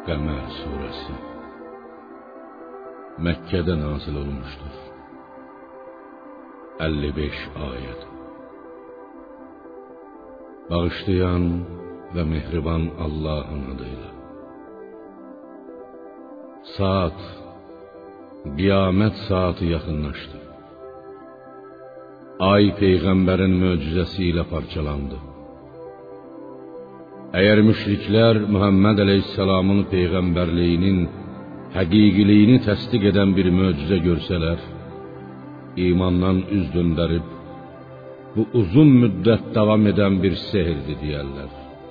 Qəmər surəsi Məkkədə nazil olmuşdur. 55 ayət. Bağışlayan və mehriban Allahın adıyla. Saat, qiyamət saati yaxınlaşdı. Ay Peyğəmbərin möcüzəsi ilə parçalandı. Əgər müşriklər Muhammed Əleyhisselamın peyğəmbərliyinin həqiqiliyini təsdiq edən bir möcüzə görsələr, imandan üz döndərib, bu uzun müddət davam edən bir sehirdir deyərlər.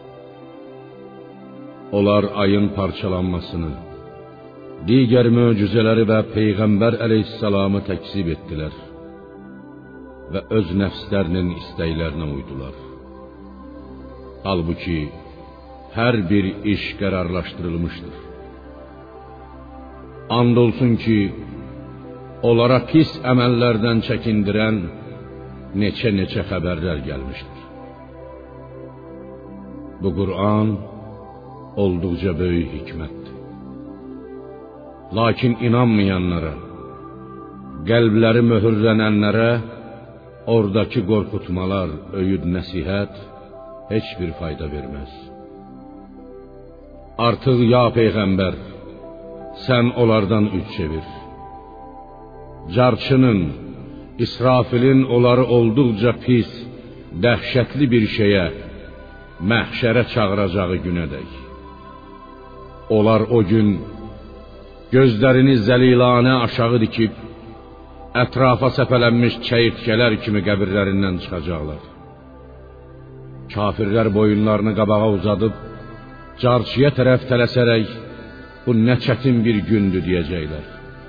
Onlar ayın parçalanmasını, digər möcüzələri və Peyğəmbər Əleyhisselamı təkzib etdilər və öz nəfslərinin istəklərinə uydular. Halbuki hər bir iş qərarlaşdırılmışdır. And olsun ki, onlara pis əməllərdən çəkindirən neçə xəbərlər gəlmişdir. Bu Qur'an olduqca böyük hikmətdir. Lakin inanmayanlara, qəlbləri möhürlənənlərə oradakı qorxutmalar, öyüd, nəsihət heç bir fayda verməz. Artıq ya Peyğəmbər, sən onlardan üç çevir. Carçının, İsrafilin onları olduqca pis, dəhşətli bir şeyə, məhşərə çağıracağı günədək. Onlar o gün gözlərini zəlilanə aşağı dikib, ətrafa səpələnmiş çəyirtkələr kimi qəbirlərindən çıxacaqlar. Kafirlər boyunlarını qabağa uzadıb, carçıya tərəf tələsərək, bu nə çətin bir gündür deyəcəklər.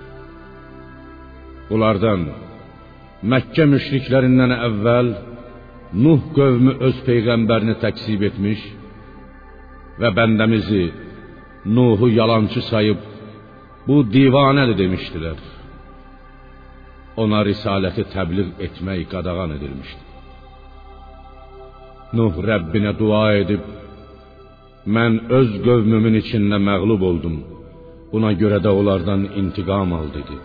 Bunlardan Məkkə müşriklərindən əvvəl Nuh qövmü öz peyğəmbərini təkzib etmiş və bəndəmizi Nuhu yalançı sayıb, bu divanədir demişdilər. Ona risaləti təbliğ etmək qadağan edilmişdi. Nuh Rəbbinə dua edib, mən öz qövmümün içində məğlub oldum, buna görə də onlardan intiqam al dedi.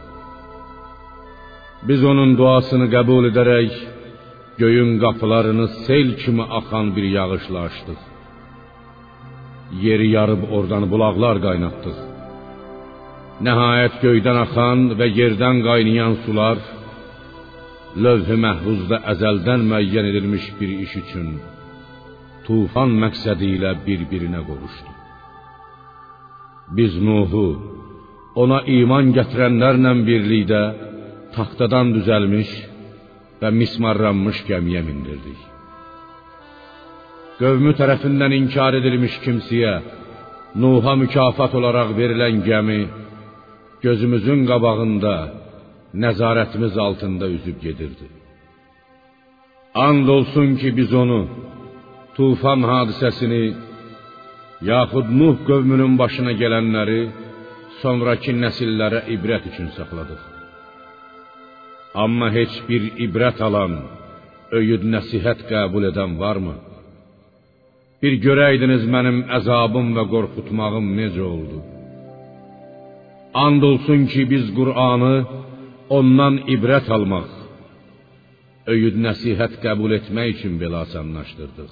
Biz onun duasını qəbul edərək, göyün qapılarını sel kimi axan bir yağışla açdıq. Yeri yarıb oradan bulaqlar qaynatdıq. Nəhayət göydən axan və yerdən qaynayan sular, lövh-i məhfuzda əzəldən müəyyən edilmiş bir iş üçün tufan məqsədi ilə bir-birinə qovuşdu. Biz Nuhu, ona iman gətirənlərlə birlikdə taxtadan düzəlmiş və mismarlanmış gəmiyə mindirdik. Qövmü tərəfindən inkar edilmiş kimsəyə Nuh'a mükafat olaraq verilən gəmi gözümüzün qabağında, nəzarətimiz altında üzüb gedirdi. And olsun ki, biz onu, tufan hadisəsini, yaxud Nuh qövmünün başına gələnləri sonraki nəsillərə ibrət üçün saxladıq. Amma heç bir ibrət alan, öyüd, nəsihət qəbul edən varmı? Bir görəydiniz mənim əzabım və qorxutmağım necə oldu? And olsun ki, biz Qur'anı ondan ibrət almaq, öyüd, nəsihət qəbul etmək üçün belə asanlaşdırdıq.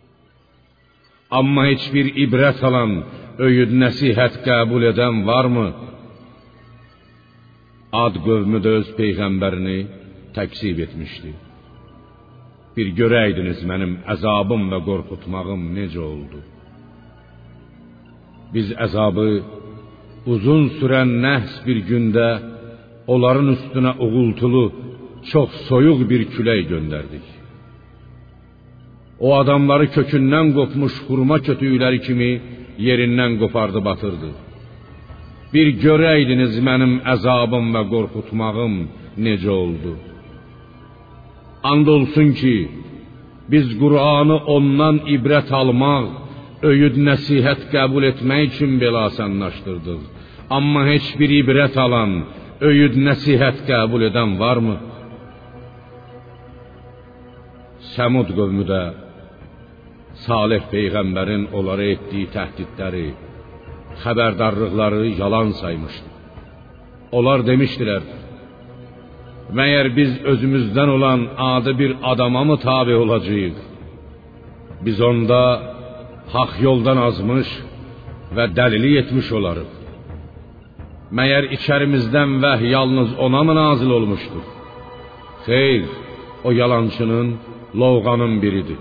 Amma heç bir ibrət alan, öyüd, nəsihət qəbul edən varmı? Ad qövmü də öz peyğəmbərini təkzib etmişdi. Bir görəydiniz mənim əzabım və qorxutmağım necə oldu? Biz əzabı uzun sürən nəhs bir gündə onların üstünə uğultulu, çox soyuq bir külək göndərdik. O adamları kökündən qopmuş xurma kötüyləri kimi yerindən qopardı batırdı. Bir görəydiniz mənim əzabım və qorxutmağım necə oldu? And olsun ki, biz Qur'anı ondan ibrət almaq, öyüd, nəsihət qəbul etmək üçün belə asanlaşdırdıq. Amma heç bir ibrət alan, öyüd, nəsihət qəbul edən varmı? Səmud qövmü də Salih peyğəmbərin onlara etdiyi təhdidləri, xəbərdarlıqları yalan saymışdı. Onlar demişdilər: "Məyər biz özümüzdən olan adi bir adama mı tabe olacağıq? Biz onda haqq yoldan azmış və dəlili etmiş olarıq. Məyər içərimizdən vəhy yalnız ona mı nazil olmuşdur? Xeyr, o yalançının, lovğanın biridir."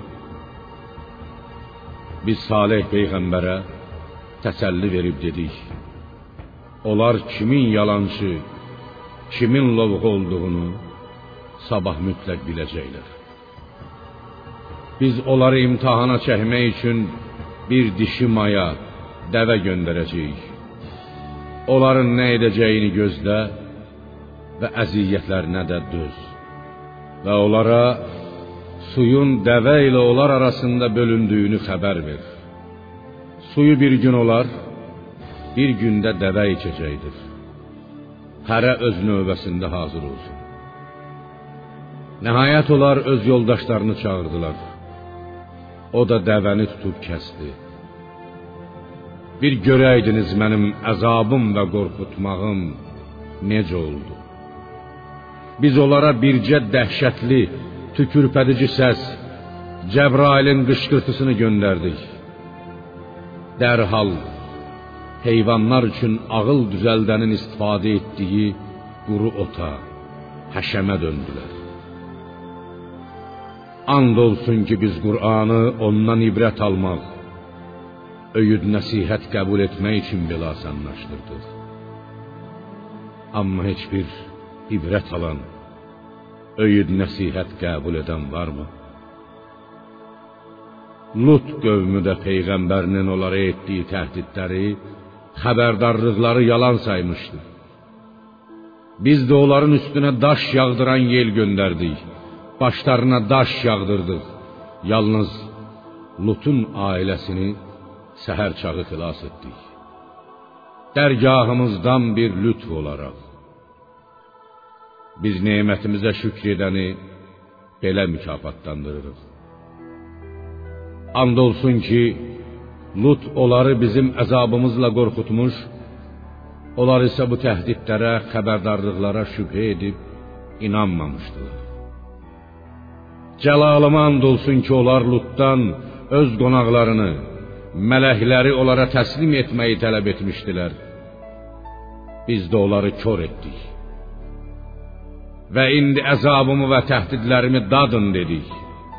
Biz Salih peyğəmbərə təsəlli verib dedik: "Onlar kimin yalancı, kimin lovğa olduğunu sabah mütləq biləcəklər. Biz onları imtahana çəkmək üçün bir dişi maya, dəvə göndərəcəyik. Onların nə edəcəyini gözlə və əziyyətlərinə də döz. Və onlara suyun dəvə ilə onlar arasında bölündüyünü xəbər ver. Suyu bir gün olar, bir gündə dəvə içəcəkdir. Hərə öz növbəsində hazır olsun." Nəhayət onlar öz yoldaşlarını çağırdılar. O da dəvəni tutub kəsdi. "Bir görəydiniz mənim əzabım və qorxutmağım necə oldu?" Biz onlara bircə dəhşətli, tükürpədici səs, Cəbrailin qışqırtısını göndərdik. Dərhal heyvanlar üçün ağıl düzəldənin istifadə etdiyi quru ota, həşəmə döndülər. And olsun ki, biz Qur'anı ondan ibrət almaq, öyüd nəsihət qəbul etmək üçün belə asanlaşdırdıq. Amma heç bir ibrət alan, öyüd nəsihət qəbul edən varmı? Lut qövmü də peyğəmbərinin onlara etdiyi təhdidləri, xəbərdarlıqları yalan saymışdı. Biz də onların üstünə daş yağdıran yel göndərdik. Başlarına daş yağdırdıq. Yalnız Lutun ailəsini səhər çağı xilas etdik. Dərgahımızdan bir lütf olaraq. Biz nemətimizə şükr edəni belə mükafatlandırırıq. And olsun ki, Lut onları bizim əzabımızla qorxutmuş, onlar isə bu təhdidlərə, xəbərdarlıqlara şübhə edib inanmamışdılar. Cəlalıma and olsun ki, onlar Lutdan öz qonaqlarını, mələkləri onlara təslim etməyi tələb etmişdilər. Biz də onları kör etdik. Və indi əzabımı və təhdidlərimi dadın dedik.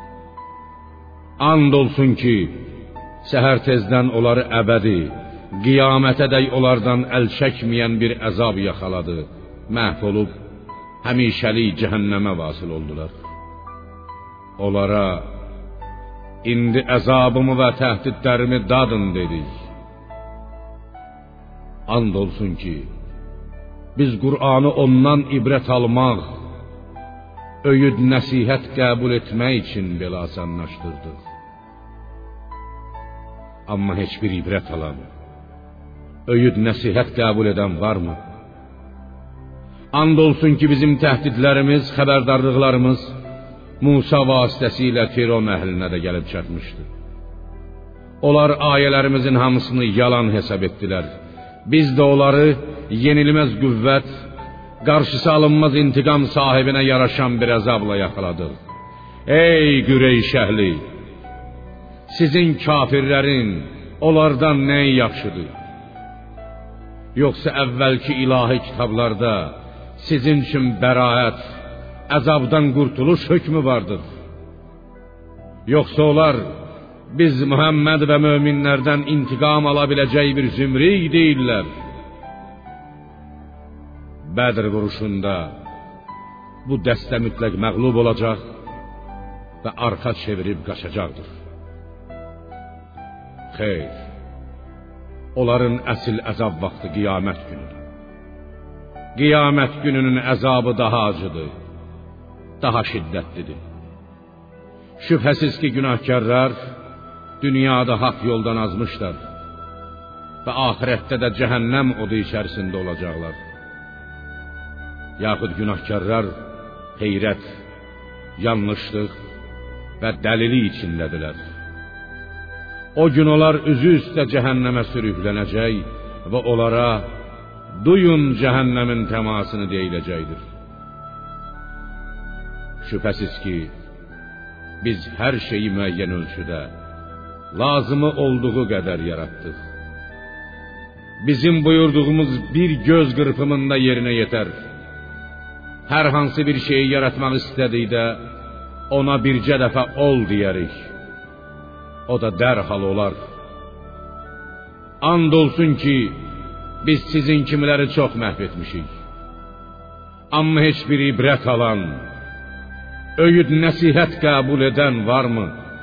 And olsun ki, səhər tezdən onları əbədi, qiyamətədək onlardan əl çəkməyən bir əzab yaxaladı, məhv olub həmişəlik cəhənnəmə vasil oldular. Onlara indi əzabımı və təhdidlərimi dadın dedik. And olsun ki, biz Qur'anı ondan ibrət almaq, öyüd nəsihət qəbul etmək üçün belə asanlaşdırdıq. Amma heç bir ibrət alan, öyüd nəsihət qəbul edən varmı? And olsun ki, bizim təhdidlərimiz, xəbərdarlıqlarımız Musa vasitəsilə Firon əhlinə də gəlib çatmışdı. Onlar ayələrimizin hamısını yalan hesab etdilər. Biz də onları yenilməz qüvvət, qarşısı alınmaz intiqam sahibinə yaraşan bir əzabla yaxaladıq. Ey Qüreyş əhli! Sizin kafirlərin onlardan nəyi yaxşıdır? Yoxsa əvvəlki ilahi kitablarda sizin üçün bəraət, əzabdan qurtuluş hökmü vardır? Yoxsa onlar biz Muhammed və möminlərdən intiqam ala biləcək bir zümrüy deyirlər? Bədr vuruşunda bu dəstə mütləq məğlub olacaq və arxa çevirib qaçacaqdır. Xeyr, onların əsl əzab vaxtı qiyamət günüdür. Qiyamət gününün əzabı daha acıdır, daha şiddətlidir. Şübhəsiz ki, günahkarlar dünyada haqq yoldan azmışlar və ahirətdə də cəhənnəm odu içərisində olacaqlar. Yaxud günahkarlar heyrət, yanlışlıq və dəlili içindədirlər. O gün onlar üzü üstə cəhənnəmə sürüklənəcək və onlara duyun cəhənnəmin təmasını deyiləcəkdir. Şübhəsiz ki, biz hər şeyi müəyyən ölçüdə, lazımı olduğu qədər yaratdıq. Bizim buyurduğumuz bir göz qırpımında yerinə yetər. Hər hansı bir şeyi yaratmaq istədikdə ona bircə dəfə ol deyərik. O da dərhal olar. And olsun ki, biz sizin kimiləri çox məhv etmişik. Amma heç bir ibrət alan, öyüd nəsihət qəbul edən varmı?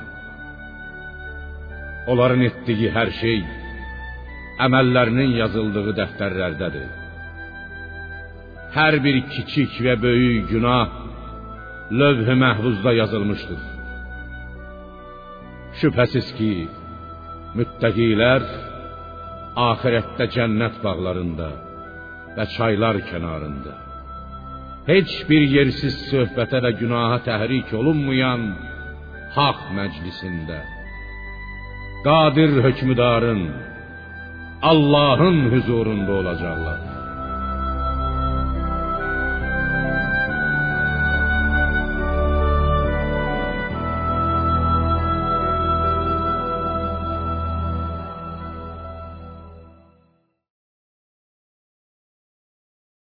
Onların etdiyi hər şey əməllərinin yazıldığı dəftərlərdədir. Hər bir kiçik və böyük günah lövh-i məhfuzda yazılmışdır. Şübhəsiz ki, müttəqilər axirətdə cənnət bağlarında və çaylar kənarında, heç bir yersiz söhbətə və günaha təhrik olunmayan haqq məclisində, qadir hökmüdarın, Allahın huzurunda olacaqlar.